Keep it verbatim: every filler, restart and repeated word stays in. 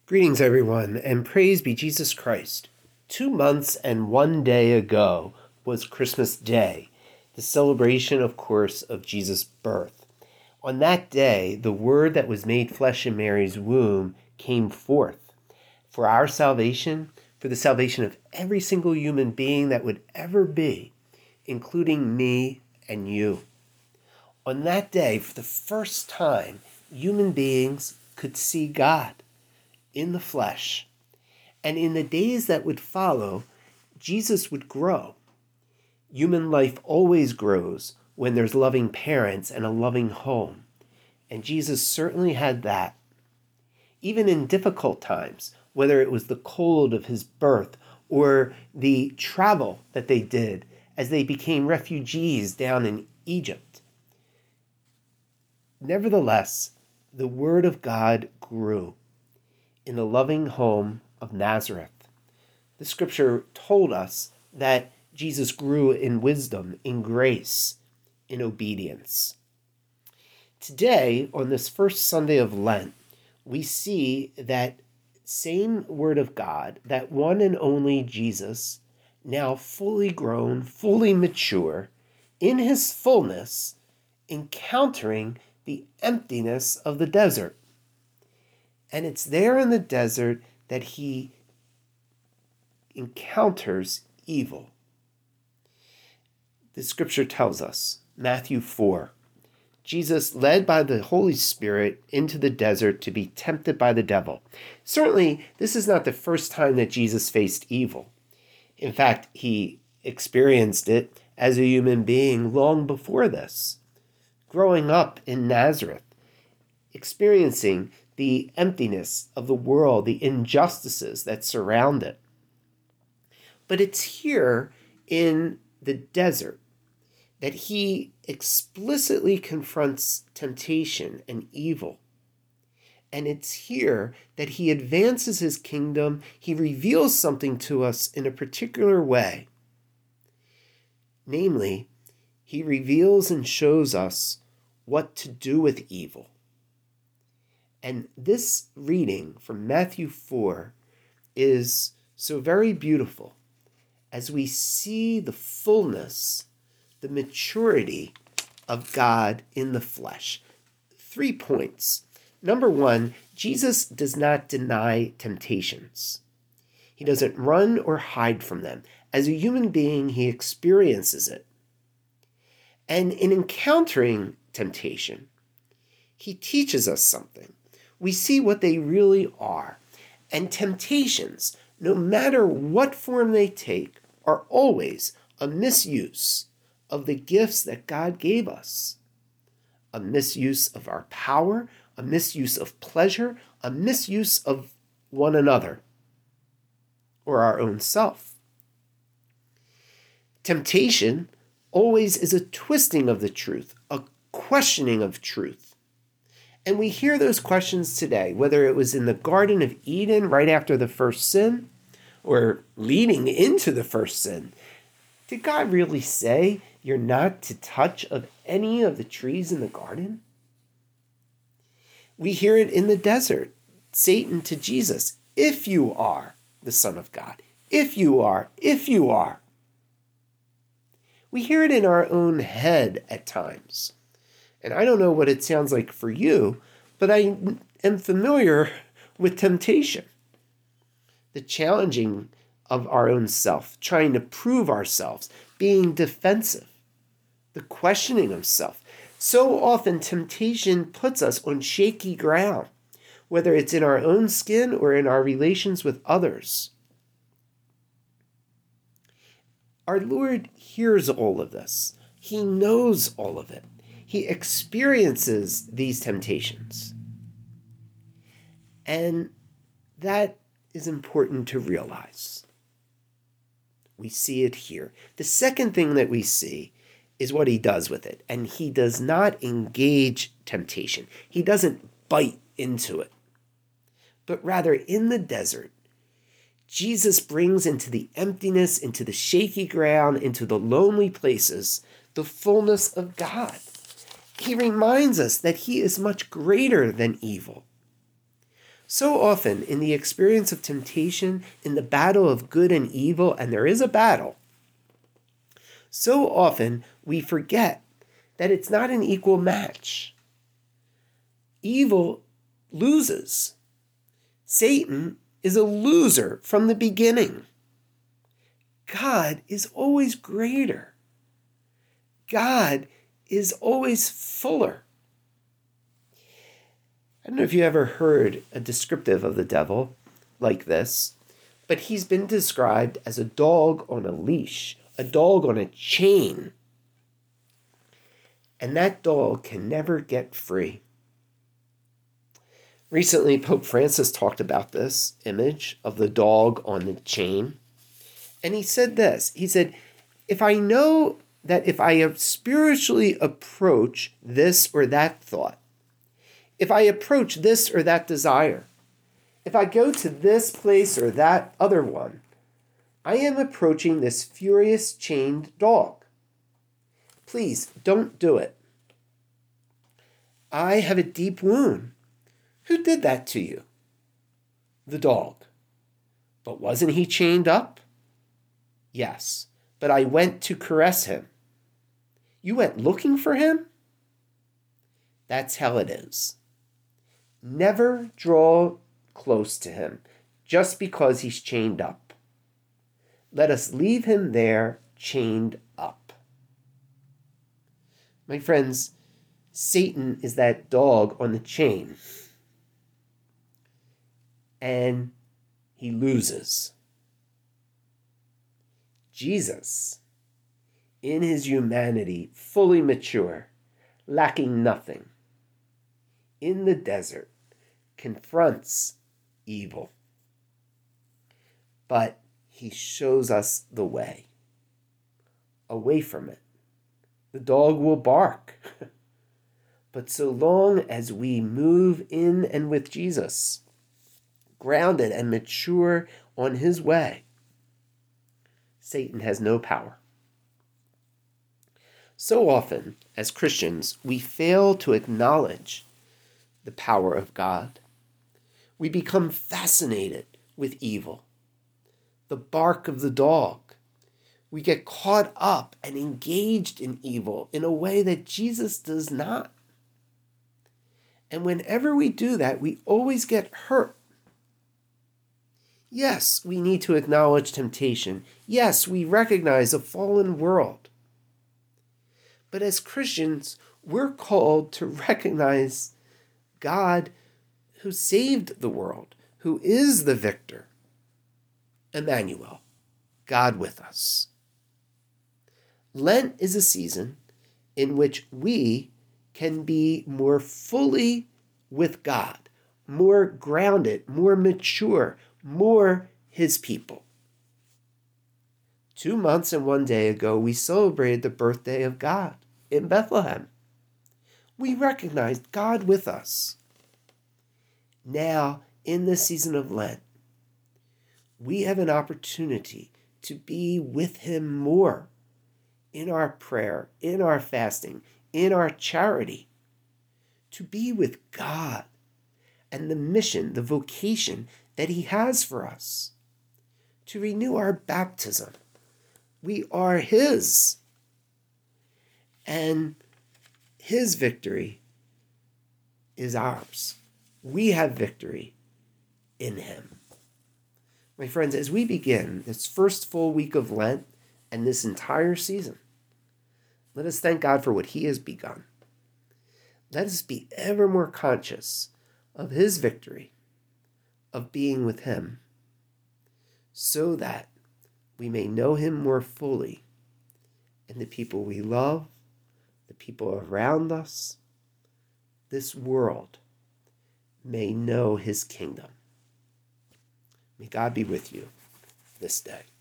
Greetings, everyone, and praise be Jesus Christ. Two months and one day ago was Christmas Day, the celebration, of course, of Jesus' birth. On that day, the Word that was made flesh in Mary's womb came forth for our salvation, for the salvation of every single human being that would ever be, including me and you. On that day, for the first time, human beings could see God in the flesh. And in the days that would follow, Jesus would grow. Human life always grows when there's loving parents and a loving home. And Jesus certainly had that. Even in difficult times, whether it was the cold of his birth or the travel that they did as they became refugees down in Egypt. Nevertheless, the Word of God grew in the loving home of Nazareth. The scripture told us that Jesus grew in wisdom, in grace, in obedience. Today, on this first Sunday of Lent, we see that same Word of God, that one and only Jesus, now fully grown, fully mature, in his fullness, encountering the emptiness of the desert. And it's there in the desert that he encounters evil. The scripture tells us, Matthew four, Jesus led by the Holy Spirit into the desert to be tempted by the devil. Certainly, this is not the first time that Jesus faced evil. In fact, he experienced it as a human being long before this, growing up in Nazareth, experiencing the emptiness of the world, the injustices that surround it. But it's here in the desert that he explicitly confronts temptation and evil. And it's here that he advances his kingdom. He reveals something to us in a particular way. Namely, he reveals and shows us what to do with evil. And this reading from Matthew four is so very beautiful as we see the fullness, the maturity of God in the flesh. Three points. Number one, Jesus does not deny temptations. He doesn't run or hide from them. As a human being, he experiences it. And in encountering temptation, he teaches us something. We see what they really are. And temptations, no matter what form they take, are always a misuse of the gifts that God gave us. A misuse of our power, a misuse of pleasure, a misuse of one another, or our own self. Temptation always is a twisting of the truth, a questioning of truth. And we hear those questions today, whether it was in the Garden of Eden right after the first sin, or leading into the first sin. Did God really say you're not to touch of any of the trees in the garden? We hear it in the desert, Satan to Jesus, if you are the Son of God, if you are, if you are. We hear it in our own head at times. And I don't know what it sounds like for you, but I am familiar with temptation. The challenging of our own self, trying to prove ourselves, being defensive, the questioning of self. So often temptation puts us on shaky ground, whether it's in our own skin or in our relations with others. Our Lord hears all of this. He knows all of it. He experiences these temptations. And that is important to realize. We see it here. The second thing that we see is what he does with it. And he does not engage temptation. He doesn't bite into it. But rather, in the desert, Jesus brings into the emptiness, into the shaky ground, into the lonely places, the fullness of God. He reminds us that he is much greater than evil. So often in the experience of temptation, in the battle of good and evil, and there is a battle, so often we forget that it's not an equal match. Evil loses. Satan is a loser from the beginning. God is always greater. God is always fuller. I don't know if you ever heard a descriptive of the devil like this, but he's been described as a dog on a leash, a dog on a chain. And that dog can never get free. Recently, Pope Francis talked about this image of the dog on the chain. And he said this, he said, if I know that if I spiritually approach this or that thought, if I approach this or that desire, if I go to this place or that other one, I am approaching this furious chained dog. Please don't do it. I have a deep wound. Who did that to you? The dog. But wasn't he chained up? Yes, but I went to caress him. You went looking for him? That's how it is. Never draw close to him just because he's chained up. Let us leave him there chained up. My friends, Satan is that dog on the chain. And he loses. Jesus, in his humanity, fully mature, lacking nothing, in the desert, confronts evil. But he shows us the way, away from it. The dog will bark. But so long as we move in and with Jesus, grounded and mature on his way, Satan has no power. So often, as Christians, we fail to acknowledge the power of God. We become fascinated with evil, the bark of the dog. We get caught up and engaged in evil in a way that Jesus does not. And whenever we do that, we always get hurt. Yes, we need to acknowledge temptation. Yes, we recognize a fallen world. But as Christians, we're called to recognize God who saved the world, who is the victor. Emmanuel, God with us. Lent is a season in which we can be more fully with God, more grounded, more mature, more his people. Two months and one day ago, we celebrated the birthday of God in Bethlehem. We recognized God with us. Now, in this season of Lent, we have an opportunity to be with him more in our prayer, in our fasting, in our charity, to be with God and the mission, the vocation that he has for us, to renew our baptism. We are his, and his victory is ours. We have victory in him. My friends, as we begin this first full week of Lent and this entire season, let us thank God for what he has begun. Let us be ever more conscious of his victory, of being with him, so that we may know him more fully, and the people we love, the people around us, this world may know his kingdom. May God be with you this day.